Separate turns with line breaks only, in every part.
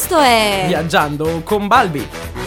Questo è
Viaggiando con Balbi.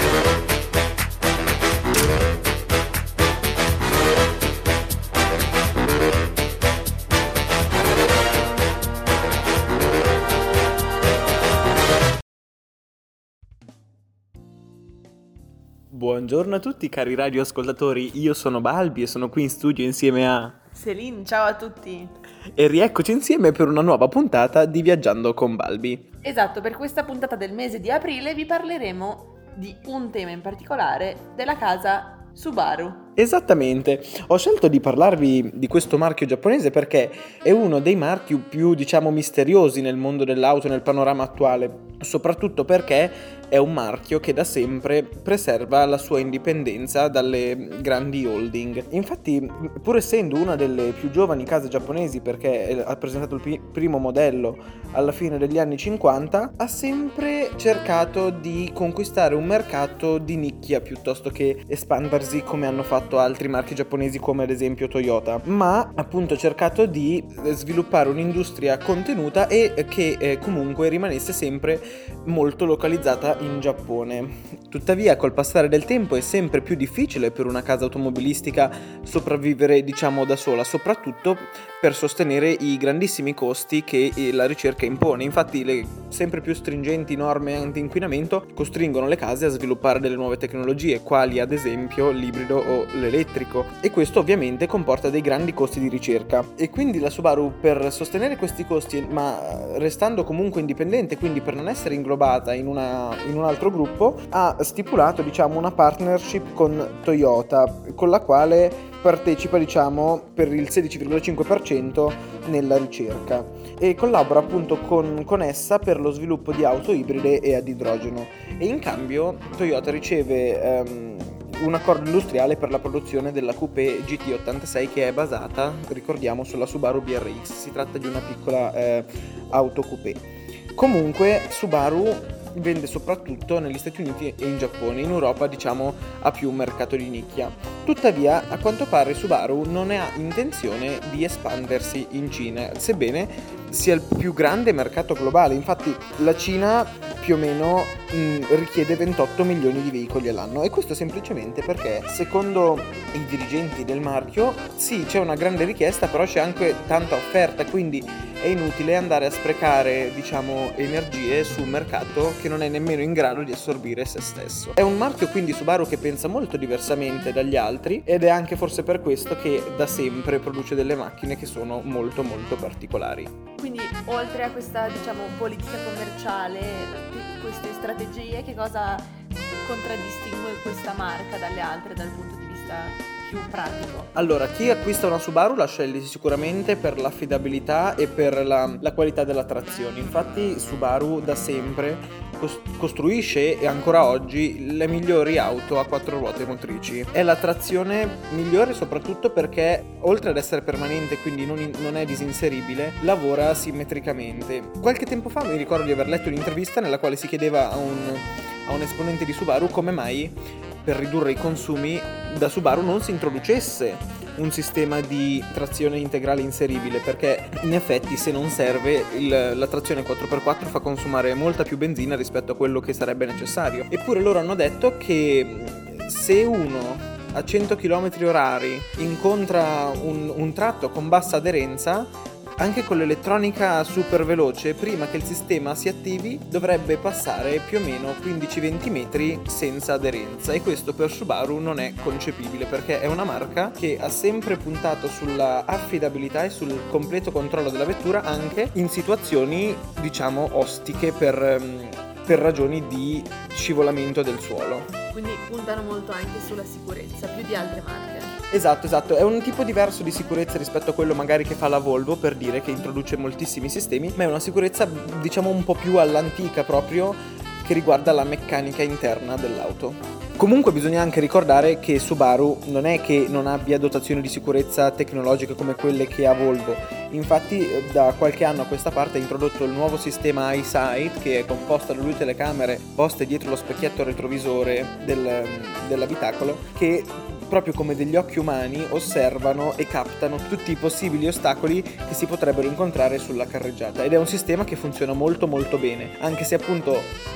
Buongiorno a tutti cari radioascoltatori, io sono Balbi e sono qui in studio insieme a
Selin, ciao a tutti!
E rieccoci insieme per una nuova puntata di Viaggiando con Balbi.
Esatto, per questa puntata del mese di aprile vi parleremo di un tema in particolare della casa Subaru.
Esattamente, ho scelto di parlarvi di questo marchio giapponese perché è uno dei marchi più, misteriosi nel mondo dell'auto, nel panorama attuale, soprattutto perché è un marchio che da sempre preserva la sua indipendenza dalle grandi holding. Infatti, pur essendo una delle più giovani case giapponesi, perché ha presentato il primo modello alla fine degli anni 50, ha sempre cercato di conquistare un mercato di nicchia piuttosto che espandersi come hanno fatto altri marchi giapponesi come ad esempio Toyota, ma appunto cercato di sviluppare un'industria contenuta e che comunque rimanesse sempre molto localizzata in Giappone. Tuttavia col passare del tempo è sempre più difficile per una casa automobilistica sopravvivere da sola, soprattutto per sostenere i grandissimi costi che la ricerca impone. Infatti le sempre più stringenti norme anti-inquinamento costringono le case a sviluppare delle nuove tecnologie, quali ad esempio l'ibrido o l'elettrico, e questo ovviamente comporta dei grandi costi di ricerca. E quindi la Subaru, per sostenere questi costi ma restando comunque indipendente, quindi per non essere inglobata in un altro gruppo, ha stipulato una partnership con Toyota, con la quale partecipa per il 16,5% nella ricerca e collabora appunto con essa per lo sviluppo di auto ibride e ad idrogeno, e in cambio Toyota riceve un accordo industriale per la produzione della coupé GT86 che è basata, ricordiamo, sulla Subaru BRX. Si tratta di una piccola auto coupé. Comunque Subaru vende soprattutto negli Stati Uniti e in Giappone. In Europa ha più un mercato di nicchia. Tuttavia a quanto pare Subaru non ha intenzione di espandersi in Cina, sebbene sia il più grande mercato globale. Infatti la Cina più o meno richiede 28 milioni di veicoli all'anno, e questo semplicemente perché secondo i dirigenti del marchio sì, c'è una grande richiesta, però c'è anche tanta offerta, quindi è inutile andare a sprecare energie su un mercato che non è nemmeno in grado di assorbire se stesso. È un marchio quindi Subaru che pensa molto diversamente dagli altri, ed è anche forse per questo che da sempre produce delle macchine che sono molto molto particolari.
Quindi oltre a questa politica commerciale, queste strategie, che cosa contraddistingue questa marca dalle altre dal punto di vista più pratico?
Allora, chi acquista una Subaru la sceglie sicuramente per l'affidabilità e per la qualità della trazione. Infatti Subaru da sempre costruisce, e ancora oggi, le migliori auto a 4 ruote motrici. È la trazione migliore soprattutto perché, oltre ad essere permanente, quindi non è disinseribile, lavora simmetricamente. Qualche tempo fa mi ricordo di aver letto un'intervista nella quale si chiedeva a un esponente di Subaru come mai, per ridurre i consumi, da Subaru non si introducesse un sistema di trazione integrale inseribile, perché in effetti, se non serve, la trazione 4x4 fa consumare molta più benzina rispetto a quello che sarebbe necessario. Eppure loro hanno detto che se uno a 100 km/h incontra un tratto con bassa aderenza, anche con l'elettronica super veloce, prima che il sistema si attivi dovrebbe passare più o meno 15-20 metri senza aderenza, e questo per Subaru non è concepibile, perché è una marca che ha sempre puntato sulla affidabilità e sul completo controllo della vettura anche in situazioni ostiche per ragioni di scivolamento del suolo.
Quindi puntano molto anche sulla sicurezza, più di altre marche.
Esatto, è un tipo diverso di sicurezza rispetto a quello magari che fa la Volvo, per dire, che introduce moltissimi sistemi, ma è una sicurezza un po' più all'antica, proprio che riguarda la meccanica interna dell'auto. Comunque bisogna anche ricordare che Subaru non è che non abbia dotazioni di sicurezza tecnologiche come quelle che ha Volvo. Infatti da qualche anno a questa parte ha introdotto il nuovo sistema EyeSight, che è composto da 2 telecamere poste dietro lo specchietto retrovisore dell'abitacolo, che proprio come degli occhi umani osservano e captano tutti i possibili ostacoli che si potrebbero incontrare sulla carreggiata, ed è un sistema che funziona molto molto bene, anche se appunto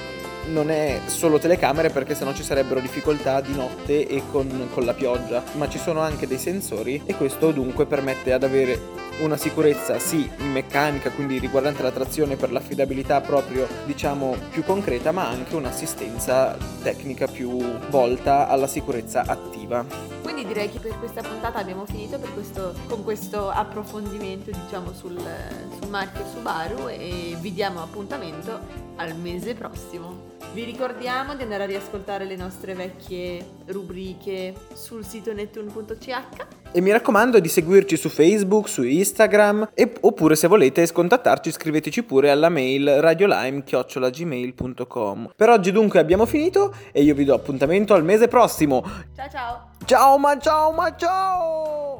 non è solo telecamere, perché sennò ci sarebbero difficoltà di notte e con la pioggia, ma ci sono anche dei sensori, e questo dunque permette ad avere una sicurezza sì meccanica, quindi riguardante la trazione per l'affidabilità proprio diciamo più concreta, ma anche un'assistenza tecnica più volta alla sicurezza attiva.
Quindi direi che per questa puntata abbiamo finito con questo approfondimento diciamo sul marchio Subaru, e vi diamo appuntamento al mese prossimo. Vi ricordiamo di andare a riascoltare le nostre vecchie rubriche sul sito nettune.ch
e mi raccomando di seguirci su Facebook, su Instagram, oppure se volete contattarci scriveteci pure alla mail radiolime@gmail.com. Per oggi dunque abbiamo finito e io vi do appuntamento al mese prossimo.
Ciao ciao!
Ciao ma ciao ma ciao!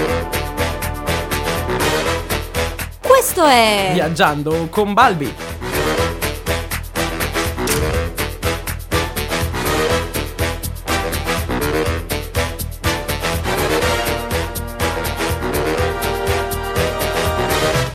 Questo è
Viaggiando con Balbi.